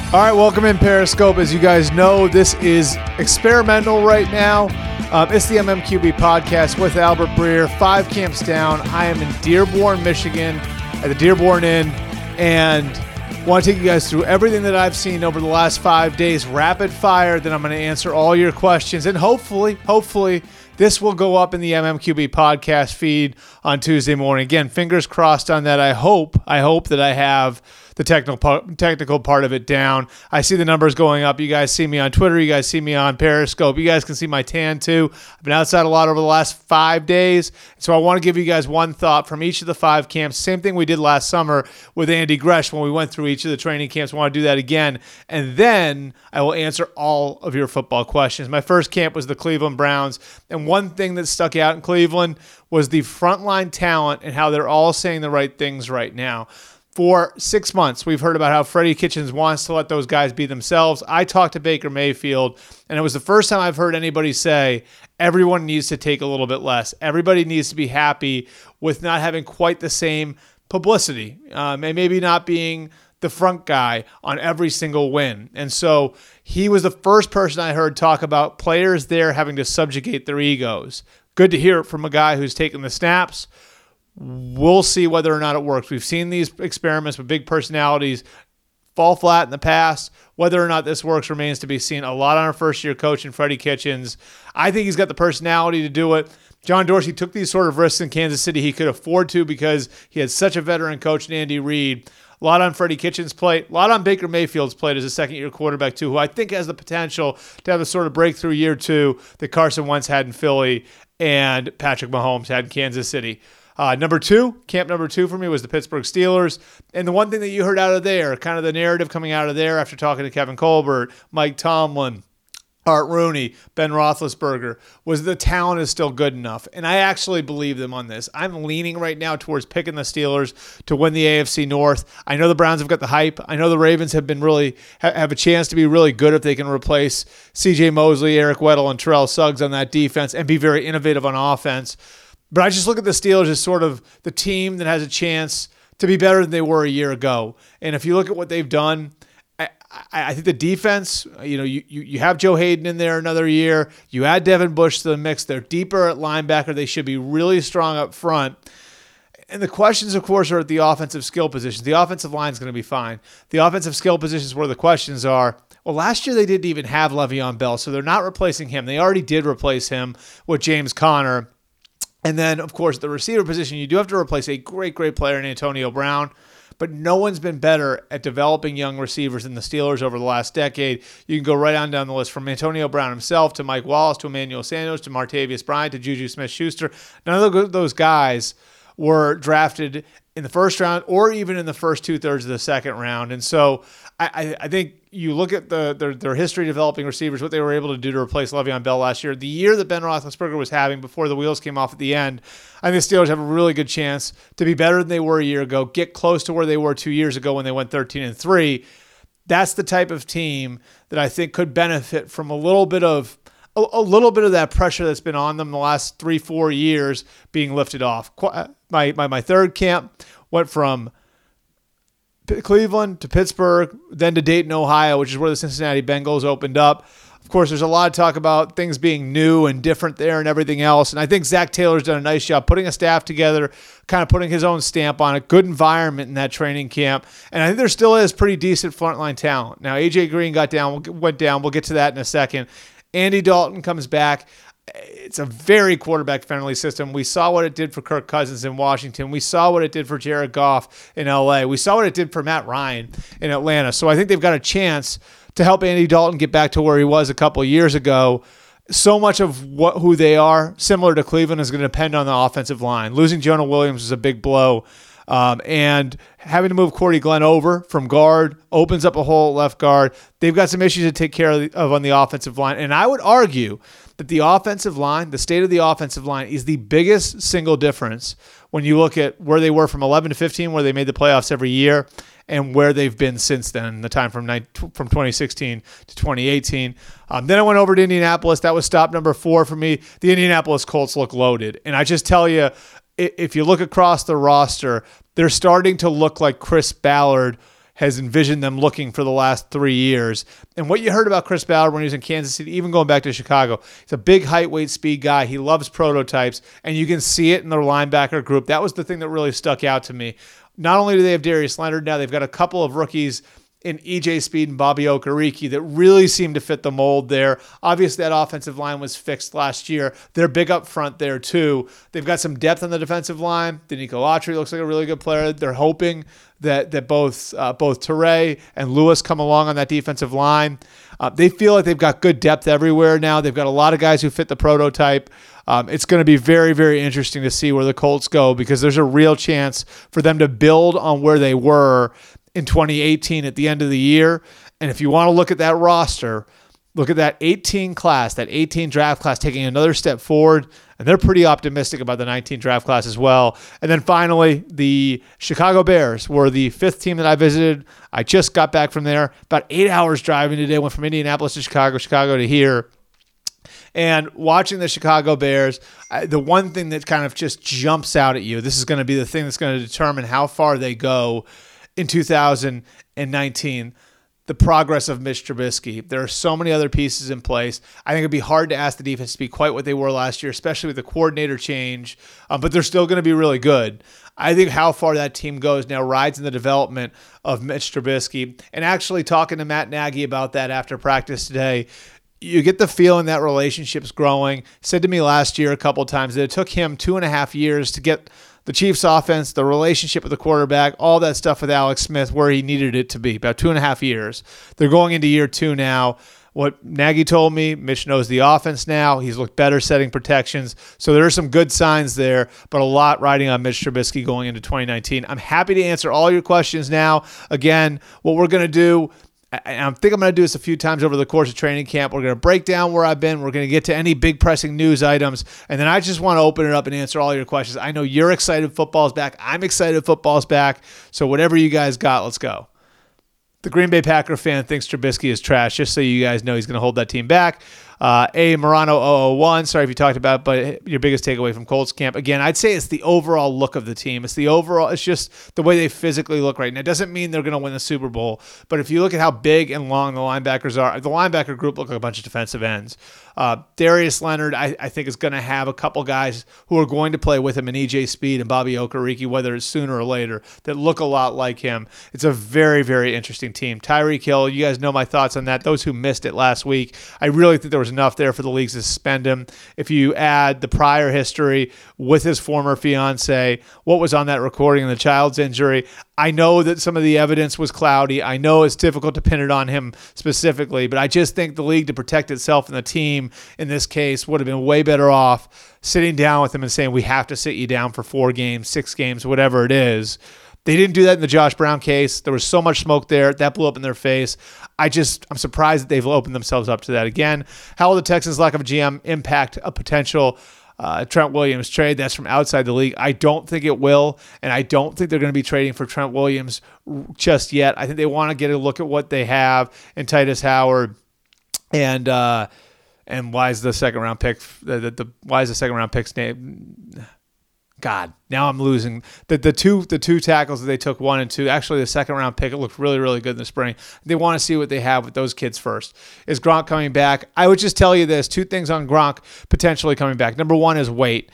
All right, welcome in Periscope. As you guys know, this is experimental right now. It's the MMQB podcast with Albert Breer, 5 camps down. I am in Dearborn, Michigan at the Dearborn Inn, and want to take you guys through everything that I've seen over the last 5 days, rapid fire. Then I'm going to answer all your questions, and hopefully, this will go up in the MMQB podcast feed on Tuesday morning. Again, fingers crossed on that. I hope that I have the technical part of it down. I see the numbers going up. You guys see me on Twitter. You guys see me on Periscope. You guys can see my tan too. I've been outside a lot over the last 5 days. So I want to give you guys one thought from each of the 5 camps. Same thing we did last summer with Andy Gresh when we went through each of the training camps. I want to do that again. And then I will answer all of your football questions. My first camp was the Cleveland Browns. And one thing that stuck out in Cleveland was the frontline talent and how they're all saying the right things right now. For 6 months, we've heard about how Freddie Kitchens wants to let those guys be themselves. I talked to Baker Mayfield, and it was the first time I've heard anybody say everyone needs to take a little bit less. Everybody needs to be happy with not having quite the same publicity, and maybe not being the front guy on every single win. And so he was the first person I heard talk about players there having to subjugate their egos. Good to hear it from a guy who's taken the snaps. We'll see whether or not it works. We've seen these experiments with big personalities fall flat in the past. Whether or not this works remains to be seen. A lot on our first-year coach in Freddie Kitchens. I think he's got the personality to do it. John Dorsey took these sort of risks in Kansas City he could afford to because he had such a veteran coach in Andy Reid. A lot on Freddie Kitchens' plate. A lot on Baker Mayfield's plate as a second-year quarterback, too, who I think has the potential to have the sort of breakthrough year 2 that Carson Wentz had in Philly and Patrick Mahomes had in Kansas City. Camp number 2 for me was the Pittsburgh Steelers. And the one thing that you heard out of there, kind of the narrative coming out of there after talking to Kevin Colbert, Mike Tomlin, Art Rooney, Ben Roethlisberger, was the talent is still good enough. And I actually believe them on this. I'm leaning right now towards picking the Steelers to win the AFC North. I know the Browns have got the hype. I know the Ravens have been have a chance to be really good if they can replace C.J. Mosley, Eric Weddle, and Terrell Suggs on that defense and be very innovative on offense. But I just look at the Steelers as sort of the team that has a chance to be better than they were a year ago. And if you look at what they've done, I think the defense, you have Joe Hayden in there another year. You add Devin Bush to the mix. They're deeper at linebacker. They should be really strong up front. And the questions, of course, are at the offensive skill positions. The offensive line is going to be fine. The offensive skill positions where the questions are, well, last year they didn't even have Le'Veon Bell, so they're not replacing him. They already did replace him with James Conner. And then, of course, the receiver position, you do have to replace a great player in Antonio Brown, but no one's been better at developing young receivers than the Steelers over the last decade. You can go right on down the list from Antonio Brown himself to Mike Wallace to Emmanuel Sanders to Martavius Bryant to Juju Smith-Schuster. None of those guys were drafted in the first round or even in the first 2/3 of the second round. And so I think you look at their history developing receivers, what they were able to do to replace Le'Veon Bell last year, the year that Ben Roethlisberger was having before the wheels came off at the end. I think the Steelers have a really good chance to be better than they were a year ago, get close to where they were 2 years ago when they went 13-3. That's the type of team that I think could benefit from a little bit of that pressure that's been on them the last 3-4 years being lifted off. My third camp went from Cleveland to Pittsburgh, then to Dayton, Ohio, which is where the Cincinnati Bengals opened up. Of course, there's a lot of talk about things being new and different there and everything else. And I think Zach Taylor's done a nice job putting a staff together, kind of putting his own stamp on it. Good environment in that training camp. And I think there still is pretty decent frontline talent. Now, A.J. Green went down. We'll get to that in a second. Andy Dalton comes back. It's a very quarterback-friendly system. We saw what it did for Kirk Cousins in Washington. We saw what it did for Jared Goff in L.A. We saw what it did for Matt Ryan in Atlanta. So I think they've got a chance to help Andy Dalton get back to where he was a couple of years ago. So much of who they are, similar to Cleveland, is going to depend on the offensive line. Losing Jonah Williams is a big blow. And having to move Cordy Glenn over from guard opens up a hole at left guard. They've got some issues to take care of on the offensive line. And I would argue that the offensive line, the state of the offensive line, is the biggest single difference when you look at where they were from 11 to 15, where they made the playoffs every year, and where they've been since then, the time from 2016 to 2018. Then I went over to Indianapolis. That was stop number 4 for me. The Indianapolis Colts look loaded. And I just tell you, if you look across the roster, they're starting to look like Chris Ballard has envisioned them looking for the last 3 years. And what you heard about Chris Ballard when he was in Kansas City, even going back to Chicago, he's a big height, weight, speed guy. He loves prototypes, and you can see it in their linebacker group. That was the thing that really stuck out to me. Not only do they have Darius Leonard now, they've got a couple of rookies in EJ Speed and Bobby Okereke that really seem to fit the mold there. Obviously, that offensive line was fixed last year. They're big up front there, too. They've got some depth on the defensive line. Denico Autry looks like a really good player. They're hoping that both Teray and Lewis come along on that defensive line. They feel like they've got good depth everywhere now. They've got a lot of guys who fit the prototype. It's going to be very, very interesting to see where the Colts go, because there's a real chance for them to build on where they were in 2018 at the end of the year. And if you want to look at that roster, look at that 18 class, that 18 draft class taking another step forward, and they're pretty optimistic about the 19 draft class as well. And then finally, the Chicago Bears were the 5th team that I visited. I just got back from there, about 8 hours driving today, went from Indianapolis to Chicago to here. And watching the Chicago Bears, the one thing that kind of just jumps out at you, this is going to be the thing that's going to determine how far they go in 2019, the progress of Mitch Trubisky. There are so many other pieces in place. I think it'd be hard to ask the defense to be quite what they were last year, especially with the coordinator change, but they're still going to be really good. I think how far that team goes now rides in the development of Mitch Trubisky. And actually talking to Matt Nagy about that after practice today, you get the feeling that relationship's growing. Said to me last year a couple of times that it took him 2.5 years to get the Chiefs offense, the relationship with the quarterback, all that stuff with Alex Smith where he needed it to be, about 2.5 years. They're going into year 2 now. What Nagy told me, Mitch knows the offense now. He's looked better setting protections. So there are some good signs there, but a lot riding on Mitch Trubisky going into 2019. I'm happy to answer all your questions now. Again, what we're going to do, I think I'm going to do this a few times over the course of training camp. We're going to break down where I've been. We're going to get to any big pressing news items. And then I just want to open it up and answer all your questions. I know you're excited football's back. I'm excited football's back. So whatever you guys got, let's go. The Green Bay Packer fan thinks Trubisky is trash. Just so you guys know, he's going to hold that team back. A. Morano 001, sorry if you talked about it, but your biggest takeaway from Colts camp. Again, I'd say it's the overall look of the team. It's just the way they physically look right now. It doesn't mean they're going to win the Super Bowl, but if you look at how big and long the linebackers are, the linebacker group look like a bunch of defensive ends. Darius Leonard, I think, is going to have a couple guys who are going to play with him in EJ Speed and Bobby Okereke, whether it's sooner or later, that look a lot like him. It's a very, very interesting team. Tyreek Hill, you guys know my thoughts on that. Those who missed it last week, I really think there was enough there for the leagues to suspend him. If you add the prior history with his former fiance, what was on that recording and the child's injury, I know that some of the evidence was cloudy. I know it's difficult to pin it on him specifically, but I just think the league, to protect itself and the team in this case, would have been way better off sitting down with him and saying, we have to sit you down for 4 games, 6 games, whatever it is. They didn't do that in the Josh Brown case. There was so much smoke there. That blew up in their face. I'm surprised that they've opened themselves up to that again. How will the Texans' lack of a GM impact a potential Trent Williams trade? That's from outside the league. I don't think it will, and I don't think they're going to be trading for Trent Williams just yet. I think they want to get a look at what they have in Titus Howard and why is the second round pick why is the second round pick's name? God, now I'm losing the two tackles that they took, 1 and 2. Actually, the second round pick, it looked really, really good in the spring. They want to see what they have with those kids first. Is Gronk coming back? I would just tell you this: 2 things on Gronk potentially coming back. Number 1 is weight.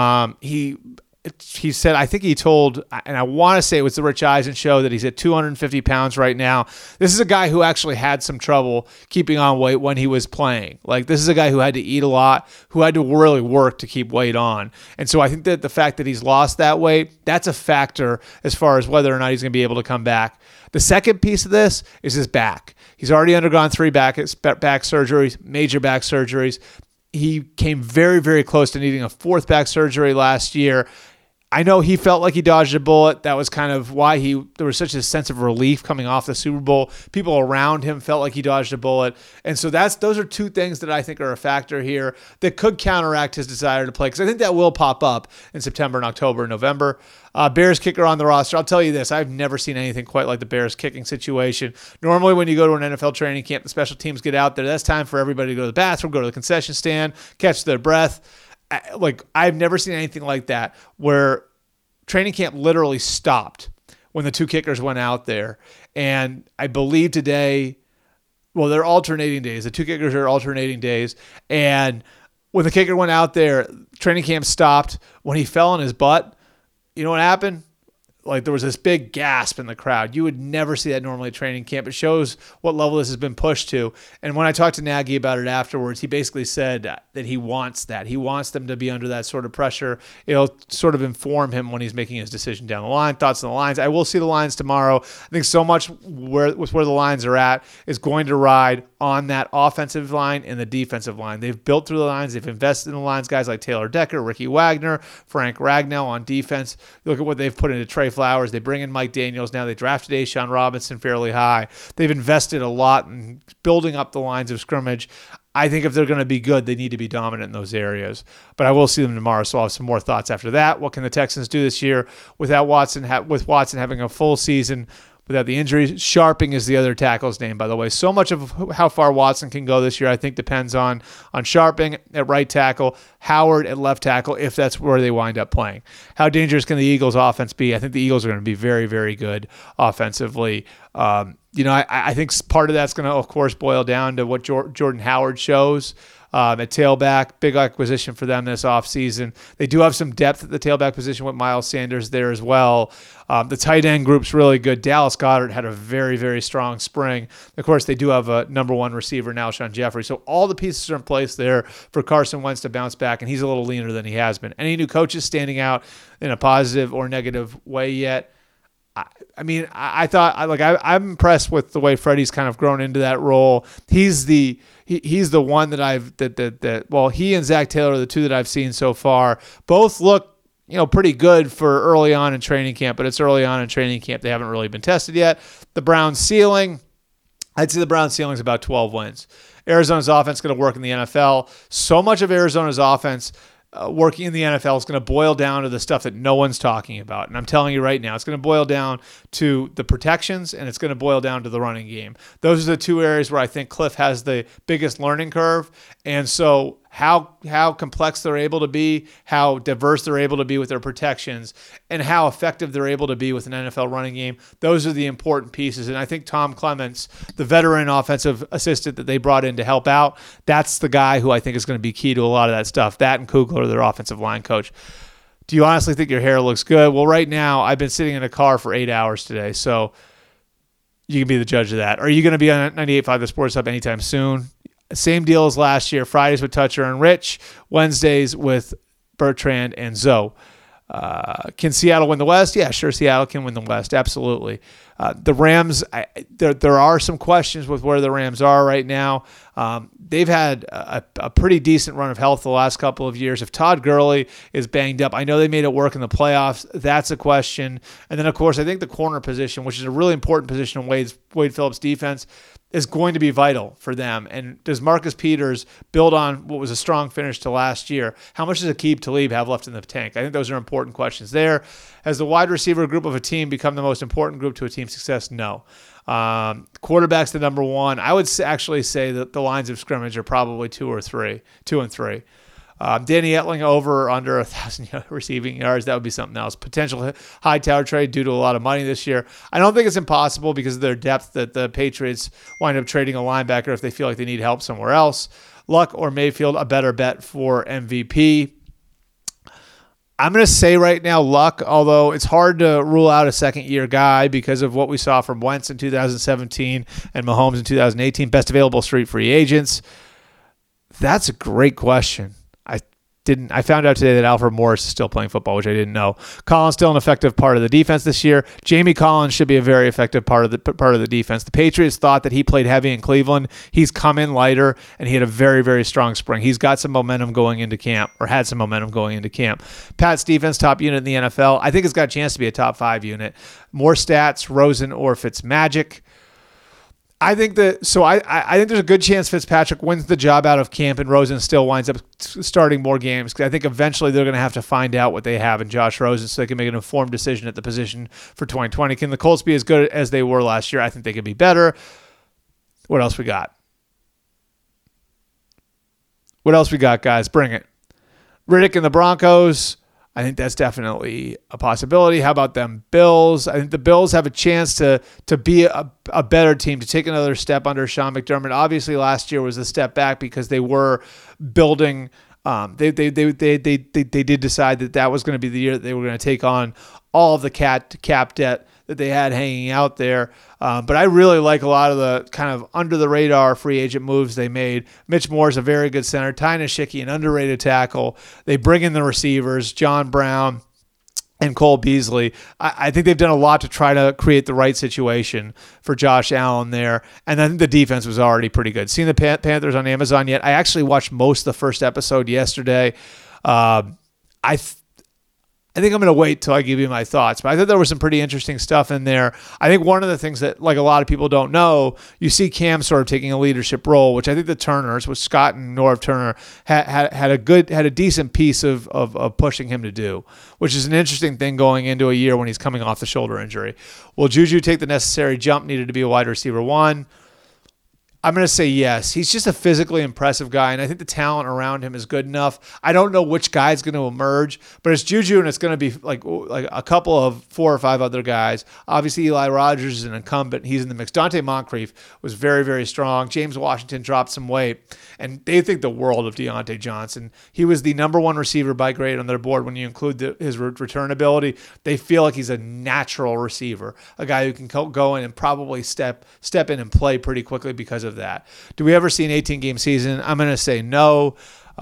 He said, I think he told, and I want to say it was the Rich Eisen show, that he's at 250 pounds right now. This is a guy who actually had some trouble keeping on weight when he was playing. Like, this is a guy who had to eat a lot, who had to really work to keep weight on. And so I think that the fact that he's lost that weight, that's a factor as far as whether or not he's going to be able to come back. The second piece of this is his back. He's already undergone 3 back surgeries, major back surgeries. He came very, very close to needing a 4th back surgery last year. I know he felt like he dodged a bullet. That was kind of why there was such a sense of relief coming off the Super Bowl. People around him felt like he dodged a bullet. And so those are 2 things that I think are a factor here that could counteract his desire to play, because I think that will pop up in September and October and November. Bears kicker on the roster. I'll tell you this: I've never seen anything quite like the Bears kicking situation. Normally when you go to an NFL training camp, the special teams get out there. That's time for everybody to go to the bathroom, go to the concession stand, catch their breath. Like, I've never seen anything like that, where training camp literally stopped when the two kickers went out there. And I believe today, well, they're alternating days. The two kickers are alternating days. And when the kicker went out there, training camp stopped. When he fell on his butt, you know what happened? Like, there was this big gasp in the crowd. You would never see that normally at training camp. It shows what level this has been pushed to. And when I talked to Nagy about it afterwards, he basically said that he wants that. He wants them to be under that sort of pressure. It'll sort of inform him when he's making his decision down the line. Thoughts on the lines. I will see the lines tomorrow. I think so much where the lines are at is going to ride on that offensive line and the defensive line. They've built through the lines. They've invested in the lines. Guys like Taylor Decker, Ricky Wagner, Frank Ragnow on defense. Look at what they've put into Trey Flowers. They bring in Mike Daniels. Now they drafted A'Shawn Robinson fairly high. They've invested a lot in building up the lines of scrimmage. I think if they're going to be good, they need to be dominant in those areas. But I will see them tomorrow, so I'll have some more thoughts after that. What can the Texans do this year without Watson? With Watson having a full season without the injuries? Sharping is the other tackle's name, by the way. So much of how far Watson can go this year, I think, depends on Sharping at right tackle, Howard at left tackle, if that's where they wind up playing. How dangerous can the Eagles' offense be? I think the Eagles are going to be very, very good offensively. I think part of that's going to, of course, boil down to what Jordan Howard shows. At tailback, big acquisition for them this offseason. They do have some depth at the tailback position with Miles Sanders there as well. The tight end group's really good. Dallas Goedert had a very, very strong spring. Of course, they do have a number one receiver now, Alshon Jeffrey. So all the pieces are in place there for Carson Wentz to bounce back, and he's a little leaner than he has been. Any new coaches standing out in a positive or negative way yet? I thought I'm impressed with the way Freddie's kind of grown into that role. He's the one that he and Zach Taylor are the two that I've seen so far. Both look, pretty good for early on in training camp, but it's early on in training camp. They haven't really been tested yet. The Browns' ceiling, I'd say the Browns' ceiling is about 12 wins. Arizona's offense is going to work in the NFL. So much of Arizona's offense working in the NFL is going to boil down to the stuff that no one's talking about. And I'm telling you right now, it's going to boil down to the protections, and it's going to boil down to the running game. Those are the two areas where I think Cliff has the biggest learning curve. And so how complex they're able to be, how diverse they're able to be with their protections, and how effective they're able to be with an NFL running game, those are the important pieces. And I think Tom Clements, the veteran offensive assistant that they brought in to help out, that's the guy who I think is going to be key to a lot of that stuff. That and Kugler, their offensive line coach. Do you honestly think your hair looks good? Well, right now, I've been sitting in a car for 8 hours today, so you can be the judge of that. Are you going to be on 98.5 The Sports Hub anytime soon? Same deal as last year. Fridays with Toucher and Rich. Wednesdays with Bertrand and Zoe. Can Seattle win the West? Yeah, sure, Seattle can win the West. Absolutely. The Rams, there are some questions with where the Rams are right now. They've had a pretty decent run of health the last couple of years. If Todd Gurley is banged up, I know they made it work in the playoffs. That's a question. And then, of course, I think the corner position, which is a really important position in Wade Phillips' defense, is going to be vital for them. And does Marcus Peters build on what was a strong finish to last year? How much does Aqib Talib have left in the tank? I think those are important questions there. Has the wide receiver group of a team become the most important group to a team's success? No. Quarterback's the number one. I would actually say that the lines of scrimmage are probably 2 and 3. Danny Etling over or under 1,000 receiving yards. That would be something else. Potential high tower trade due to a lot of money this year. I don't think it's impossible because of their depth that the Patriots wind up trading a linebacker if they feel like they need help somewhere else. Luck or Mayfield, a better bet for MVP. I'm going to say right now Luck, although it's hard to rule out a second-year guy because of what we saw from Wentz in 2017 and Mahomes in 2018. Best available street free agents. That's a great question. I found out today that Alfred Morris is still playing football, which I didn't know. Collins still an effective part of the defense this year. Jamie Collins should be a very effective part of the defense. The Patriots thought that he played heavy in Cleveland. He's come in lighter, and he had a very, very strong spring. He's got some momentum going into camp, or had some momentum going into camp. Pat's defense, top unit in the NFL. I think it's got a chance to be a top 5 unit. More stats, Rosen or Fitzmagic. I think I think there's a good chance Fitzpatrick wins the job out of camp and Rosen still winds up starting more games. I think eventually they're going to have to find out what they have in Josh Rosen so they can make an informed decision at the position for 2020. Can the Colts be as good as they were last year? I think they can be better. What else we got? Guys? Bring it. Riddick and the Broncos. I think that's definitely a possibility. How about them Bills? I think the Bills have a chance to be a better team, to take another step under Sean McDermott. Obviously, last year was a step back because they were building. They did decide that was going to be the year that they were going to take on all of the cap debt that they had hanging out there. But I really like a lot of the kind of under-the-radar free agent moves they made. Mitch Moore is a very good center. Ty Nsekhe, an underrated tackle. They bring in the receivers, John Brown and Cole Beasley. I think they've done a lot to try to create the right situation for Josh Allen there. And I think the defense was already pretty good. Seeing the Panthers on Amazon yet? I actually watched most of the first episode yesterday. I think I'm going to wait till I give you my thoughts, but I thought there was some pretty interesting stuff in there. I think one of the things that, like, a lot of people don't know, you see Cam sort of taking a leadership role, which I think the Turners, with Scott and Norv Turner, had a decent piece of pushing him to do, which is an interesting thing going into a year when he's coming off the shoulder injury. Will Juju take the necessary jump needed to be a wide receiver one? I'm going to say yes. He's just a physically impressive guy, and I think the talent around him is good enough. I don't know which guy is going to emerge, but it's Juju, and it's going to be like a couple of 4 or 5 other guys. Obviously, Eli Rogers is an incumbent. He's in the mix. Dante Moncrief was very, very strong. James Washington dropped some weight, and they think the world of Deontay Johnson. He was the number 1 receiver by grade on their board when you include his return ability. They feel like he's a natural receiver, a guy who can go in and probably step in and play pretty quickly because of that. Do we ever see an 18-game season? I'm going to say no.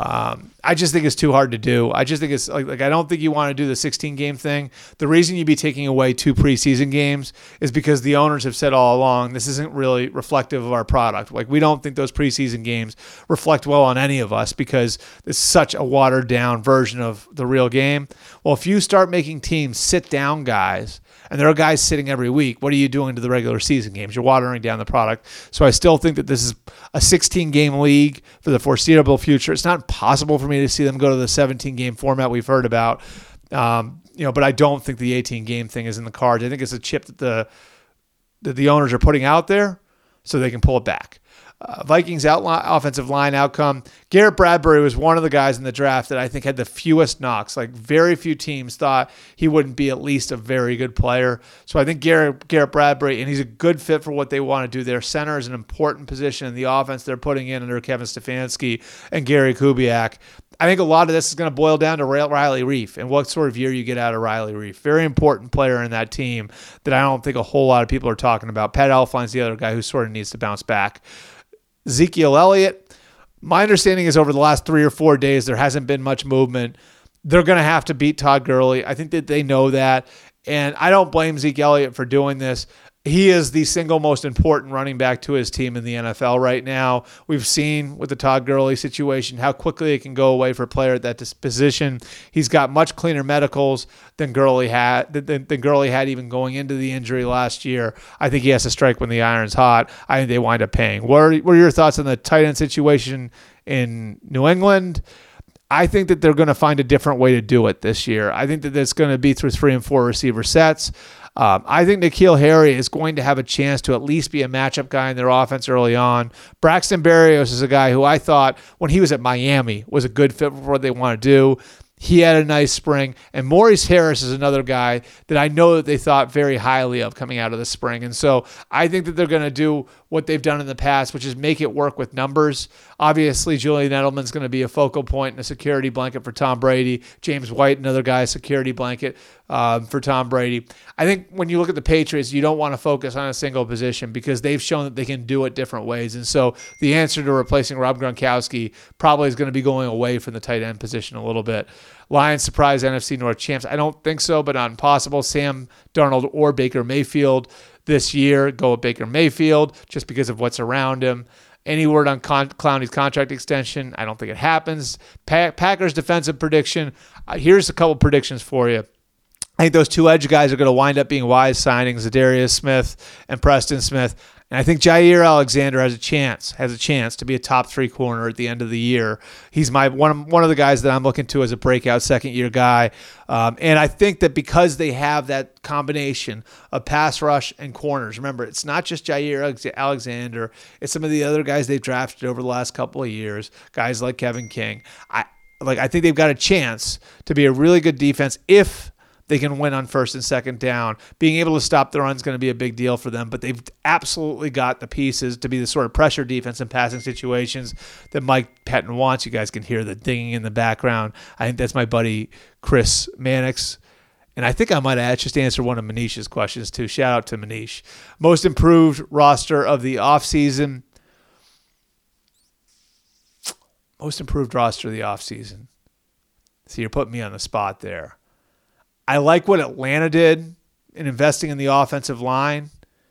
I just think it's too hard to do. I just think it's like I don't think you want to do the 16-game thing. The reason you'd be taking away 2 preseason games is because the owners have said all along, this isn't really reflective of our product. Like, we don't think those preseason games reflect well on any of us because it's such a watered down version of the real game. Well, if you start making teams sit down guys, and there are guys sitting every week, what are you doing to the regular season games? You're watering down the product. So I still think that this is a 16-game league for the foreseeable future. It's not possible for me to see them go to the 17-game format we've heard about. But I don't think the 18-game thing is in the cards. I think it's a chip that the owners are putting out there so they can pull it back. Vikings offensive line outcome. Garrett Bradbury was one of the guys in the draft that I think had the fewest knocks. Like, very few teams thought he wouldn't be at least a very good player. So I think Garrett Bradbury, and he's a good fit for what they want to do there. Center is an important position in the offense they're putting in under Kevin Stefanski and Gary Kubiak. I think a lot of this is going to boil down to Riley Reiff and what sort of year you get out of Riley Reiff. Very important player in that team that I don't think a whole lot of people are talking about. Pat Elflein's the other guy who sort of needs to bounce back. Ezekiel Elliott, my understanding is over the last 3 or 4 days, there hasn't been much movement. They're going to have to beat Todd Gurley. I think that they know that, and I don't blame Zeke Elliott for doing this. He is the single most important running back to his team in the NFL right now. We've seen with the Todd Gurley situation how quickly it can go away for a player at that position. He's got much cleaner medicals than Gurley had even going into the injury last year. I think he has to strike when the iron's hot. I think they wind up paying. What are your thoughts on the tight end situation in New England? I think that they're going to find a different way to do it this year. I think that it's going to be through 3 and 4 receiver sets. I think N'Keal Harry is going to have a chance to at least be a matchup guy in their offense early on. Braxton Berrios is a guy who I thought, when he was at Miami, was a good fit for what they want to do. He had a nice spring. And Maurice Harris is another guy that I know that they thought very highly of coming out of the spring. And so I think that they're going to do what they've done in the past, which is make it work with numbers. Obviously, Julian Edelman's going to be a focal point and a security blanket for Tom Brady. James White, another guy, a security blanket for Tom Brady. I think when you look at the Patriots, you don't want to focus on a single position because they've shown that they can do it different ways. And so the answer to replacing Rob Gronkowski probably is going to be going away from the tight end position a little bit. Lions surprise NFC North champs. I don't think so, but not impossible. Sam Darnold or Baker Mayfield this year. Go with Baker Mayfield just because of what's around him. Any word on Clowney's contract extension? I don't think it happens. Packers defensive prediction. Here's a couple predictions for you. I think those 2 edge guys are going to wind up being wise signings, Zadarius Smith and Preston Smith. And I think Jair Alexander has a chance to be a top 3 corner at the end of the year. He's one of the guys that I'm looking to as a breakout second-year guy. And I think that because they have that combination of pass rush and corners, remember, it's not just Jair Alexander. It's some of the other guys they've drafted over the last couple of years, guys like Kevin King. I think they've got a chance to be a really good defense if they can win on first and second down. Being able to stop the run is going to be a big deal for them, but they've absolutely got the pieces to be the sort of pressure defense in passing situations that Mike Pettin wants. You guys can hear the dinging in the background. I think that's my buddy Chris Mannix. And I think I might have just answered one of Manish's questions too. Shout out to Manish. Most improved roster of the offseason. Most improved roster of the offseason. So you're putting me on the spot there. I like what Atlanta did in investing in the offensive line.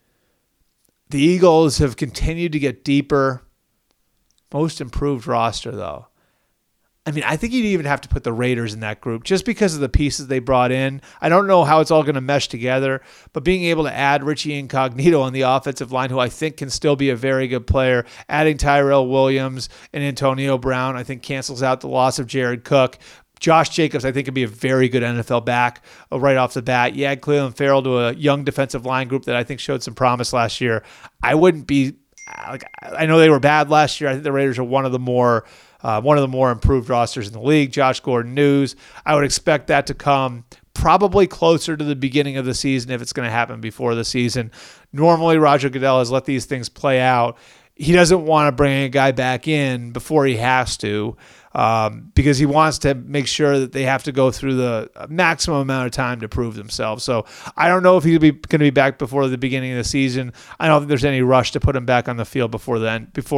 The Eagles have continued to get deeper. Most improved roster, though. I mean, I think you'd even have to put the Raiders in that group just because of the pieces they brought in. I don't know how it's all going to mesh together, but being able to add Richie Incognito on the offensive line, who I think can still be a very good player, adding Tyrell Williams and Antonio Brown, I think cancels out the loss of Jared Cook. Josh Jacobs, I think, could be a very good NFL back right off the bat. You add Clelin Ferrell to a young defensive line group that I think showed some promise last year. I wouldn't be I know they were bad last year. I think the Raiders are one of the more improved rosters in the league. Josh Gordon news. I would expect that to come probably closer to the beginning of the season if it's going to happen before the season. Normally, Roger Goodell has let these things play out. He doesn't want to bring a guy back in before he has to. Because he wants to make sure that they have to go through the maximum amount of time to prove themselves. So I don't know if he's going to be back before the beginning of the season. I don't think there's any rush to put him back on the field before the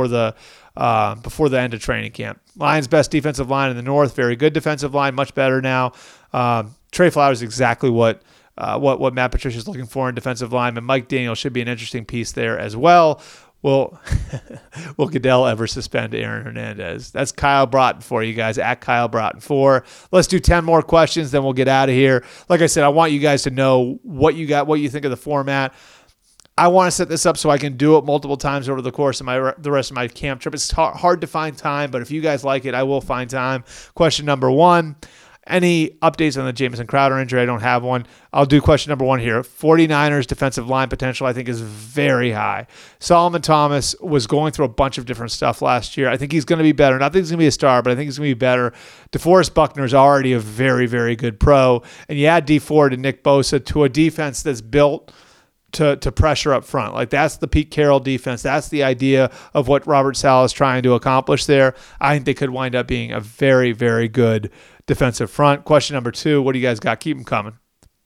end of training camp. Lions' best defensive line in the North, very good defensive line, much better now. Trey Flowers is exactly what Matt Patricia is looking for in defensive line, and Mike Daniel should be an interesting piece there as well. Will Goodell ever suspend Aaron Hernandez? That's Kyle Broughton for you guys, at Kyle Broughton 4. Let's do 10 more questions, then we'll get out of here. Like I said, I want you guys to know what you think of the format. I want to set this up so I can do it multiple times over the course of the rest of my camp trip. It's hard to find time, but if you guys like it, I will find time. Question number 1. Any updates on the Jamison Crowder injury? I don't have one. I'll do question number 1 here. 49ers defensive line potential, I think, is very high. Solomon Thomas was going through a bunch of different stuff last year. I think he's going to be better. Not that he's going to be a star, but I think he's going to be better. DeForest Buckner is already a very, very good pro. And you add Dee Ford and Nick Bosa to a defense that's built to pressure up front. Like, that's the Pete Carroll defense. That's the idea of what Robert Saleh is trying to accomplish there. I think they could wind up being a very, very good defensive front. Question number 2, what do you guys got? Keep them coming.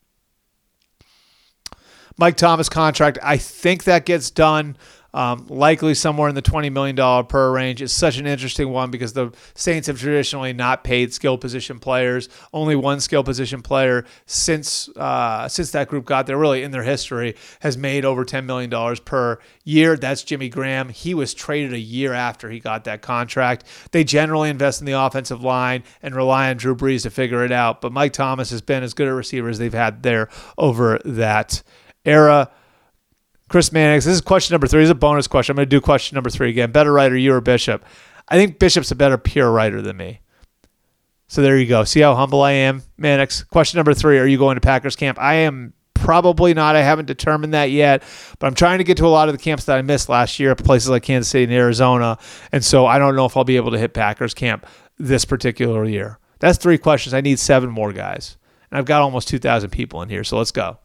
Mike Thomas contract, I think that gets done likely somewhere in the $20 million per range. It's such an interesting one because the Saints have traditionally not paid skill position players. Only one skill position player since that group got there, really in their history, has made over $10 million per year. That's Jimmy Graham. He was traded a year after he got that contract. They generally invest in the offensive line and rely on Drew Brees to figure it out. But Mike Thomas has been as good a receiver as they've had there over that era. Chris Mannix, this is question number 3. This is a bonus question. I'm going to do question number 3 again. Better writer, you or Bishop? I think Bishop's a better pure writer than me. So there you go. See how humble I am, Mannix? Question number 3, are you going to Packers camp? I am probably not. I haven't determined that yet, but I'm trying to get to a lot of the camps that I missed last year, places like Kansas City and Arizona, and so I don't know if I'll be able to hit Packers camp this particular year. That's 3 questions. I need 7 more, guys. And I've got almost 2,000 people in here, so let's go.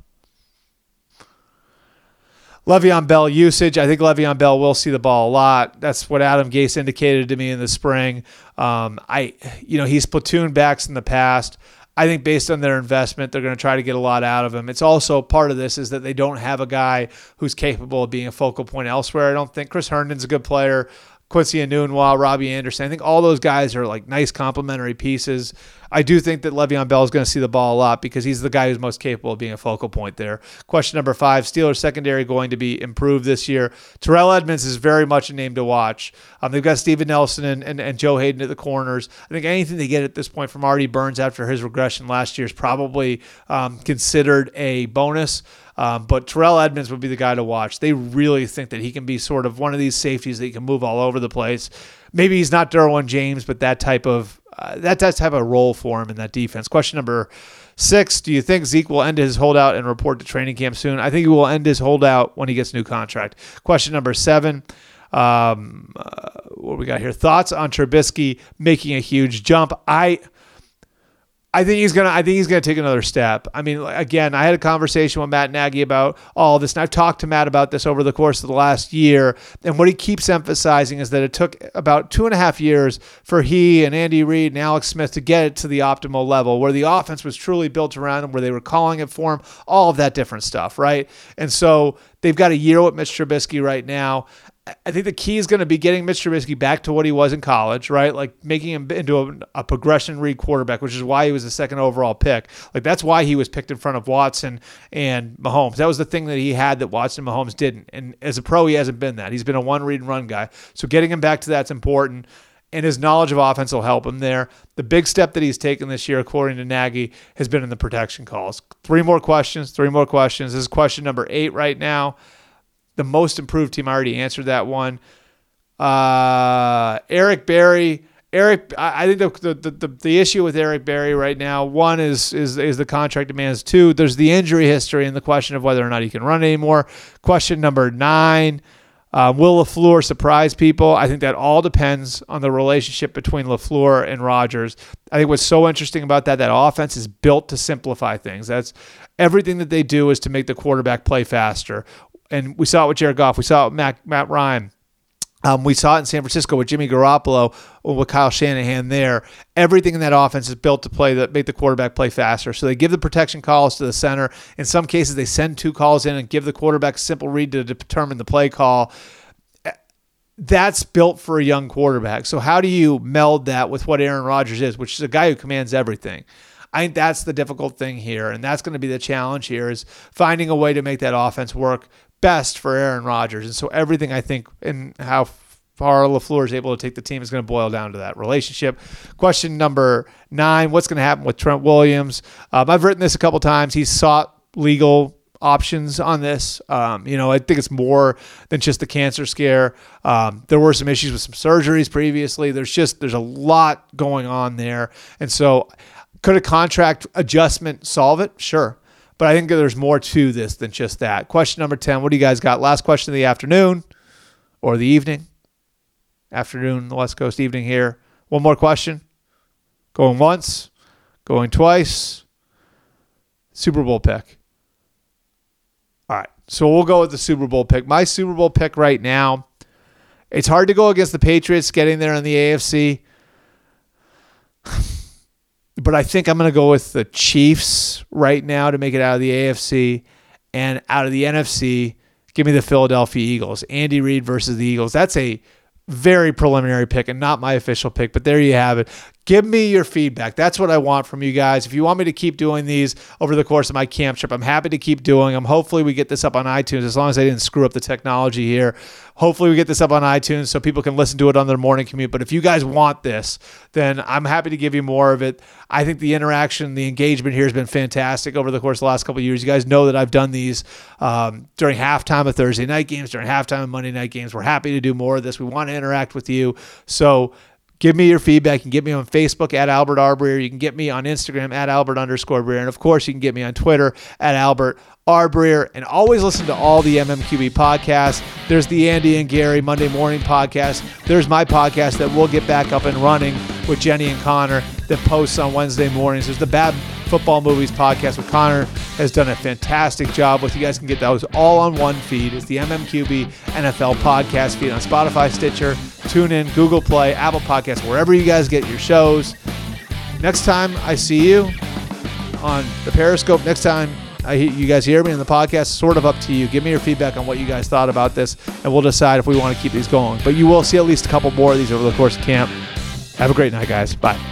Le'Veon Bell usage. I think Le'Veon Bell will see the ball a lot. That's what Adam Gase indicated to me in the spring. He's platoon backs in the past. I think based on their investment, they're going to try to get a lot out of him. It's also part of this is that they don't have a guy who's capable of being a focal point elsewhere. I don't think Chris Herndon's a good player. Quincy Enunwa, Robbie Anderson. I think all those guys are like nice complementary pieces. I do think that Le'Veon Bell is going to see the ball a lot because he's the guy who's most capable of being a focal point there. Question number 5, Steelers secondary going to be improved this year. Terrell Edmunds is very much a name to watch. They've got Steven Nelson and Joe Hayden at the corners. I think anything they get at this point from Artie Burns after his regression last year is probably considered a bonus. But Terrell Edmunds would be the guy to watch. They really think that he can be sort of one of these safeties that he can move all over the place. Maybe he's not Derwin James, but that type of role for him in that defense. Question number 6, do you think Zeke will end his holdout and report to training camp soon? I think he will end his holdout when he gets a new contract. Question number 7, what we got here? Thoughts on Trubisky making a huge jump? I think he's gonna take another step. I mean, again, I had a conversation with Matt Nagy about all this, and I've talked to Matt about this over the course of the last year. And what he keeps emphasizing is that it took about 2.5 years for he and Andy Reid and Alex Smith to get it to the optimal level, where the offense was truly built around him, where they were calling it for him, all of that different stuff, right? And so they've got a year with Mitch Trubisky right now. I think the key is going to be getting Mitch Trubisky back to what he was in college, right? Like making him into a progression read quarterback, which is why he was the second overall pick. Like that's why he was picked in front of Watson and Mahomes. That was the thing that he had that Watson and Mahomes didn't. And as a pro, he hasn't been that. He's been a one read and run guy. So getting him back to that's important. And his knowledge of offense will help him there. The big step that he's taken this year, according to Nagy, has been in the protection calls. Three more questions. This is question number 8 right now. The most improved team, I already answered that one. Eric Berry. I think the issue with Eric Berry right now, one is the contract demands. 2, there's the injury history and the question of whether or not he can run anymore. Question number 9, will LaFleur surprise people? I think that all depends on the relationship between LaFleur and Rodgers. I think what's so interesting about that offense is built to simplify things. That's everything that they do is to make the quarterback play faster. And we saw it with Jared Goff. We saw it with Matt Ryan. We saw it in San Francisco with Jimmy Garoppolo, with Kyle Shanahan there. Everything in that offense is built to make the quarterback play faster. So they give the protection calls to the center. In some cases, they send 2 calls in and give the quarterback a simple read to determine the play call. That's built for a young quarterback. So how do you meld that with what Aaron Rodgers is, which is a guy who commands everything? I think that's the difficult thing here, and that's going to be the challenge here, is finding a way to make that offense work best for Aaron Rodgers. And so everything, I think, in how far LaFleur is able to take the team is going to boil down to that relationship. Question number 9, what's going to happen with Trent Williams? I've written this a couple times. He's sought legal options on this. I think it's more than just the cancer scare. There were some issues with some surgeries previously. There's a lot going on there. And so could a contract adjustment solve it? Sure. But I think there's more to this than just that. Question number 10, what do you guys got? Last question of the afternoon or the evening. Afternoon, the West Coast, evening here. One more question. Going once, going twice. Super Bowl pick. All right, so we'll go with the Super Bowl pick. My Super Bowl pick right now, it's hard to go against the Patriots getting there in the AFC. But I think I'm going to go with the Chiefs right now to make it out of the AFC. And out of the NFC, give me the Philadelphia Eagles. Andy Reid versus the Eagles. That's a very preliminary pick and not my official pick, but there you have it. Give me your feedback. That's what I want from you guys. If you want me to keep doing these over the course of my camp trip, I'm happy to keep doing them. Hopefully we get this up on iTunes, as long as I didn't screw up the technology here. Hopefully we get this up on iTunes so people can listen to it on their morning commute. But if you guys want this, then I'm happy to give you more of it. I think the interaction, the engagement here has been fantastic over the course of the last couple of years. You guys know that I've done these during halftime of Thursday night games, during halftime of Monday night games. We're happy to do more of this. We want to interact with you. So give me your feedback. You can get me on Facebook at Albert R. Breer. You can get me on Instagram at Albert_Breer. And of course, you can get me on Twitter at Albert R. Breer. And always listen to all the MMQB podcasts. There's the Andy and Gary Monday morning podcast. There's my podcast that we'll get back up and running with Jenny and Connor that posts on Wednesday mornings. There's the Bad Football Movies podcast, where Connor has done a fantastic job with. You guys can get those all on one feed. It's the MMQB NFL podcast feed on Spotify, Stitcher, TuneIn, Google Play, Apple Podcasts, wherever you guys get your shows. Next time I see you on the Periscope, next time you guys hear me in the podcast, sort of up to you. Give me your feedback on what you guys thought about this, and we'll decide if we want to keep these going. But you will see at least a couple more of these over the course of camp. Have a great night, guys. Bye.